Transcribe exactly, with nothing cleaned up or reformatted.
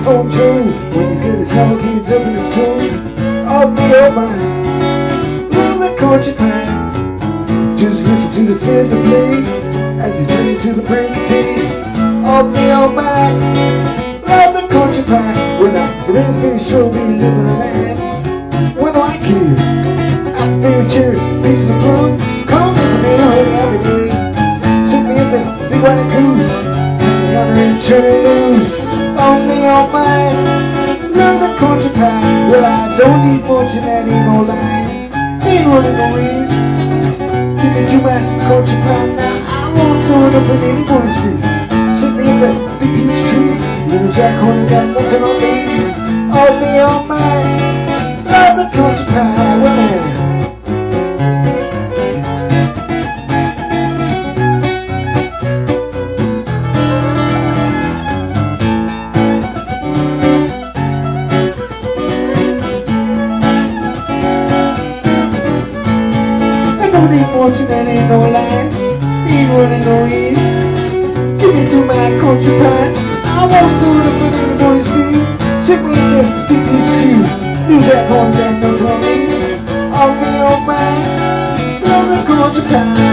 your own true. When he's got his hog, he's up in his tune. All be all mine. Love the country pie. Just listen to the fiddler play as he's playing to the break of day. All be all mine. Love the country pie. When I raise me, show me living a life. When do I care? I feel cherry, pieces of fruit. Come with me every day. Sit me in the big white goose. The other end turn it loose. On me, on mine. Love the country pie. Well, I don't need much and that ain't no lie. Ain't running no race. Give me to my country pie now. I won't throw it up in anybody's street. Sit me in the big peach tree. Little Jack Horner got nothing on me. On me, on mine. Love the country pie. Well, don't need fortune, that ain't no lie. Ain't running no race. Give me to my country pie. I won't do it for anybody's feet. Sit me in the big peach tree. Leave that horn down, no me. All me on mine. Love the country pie.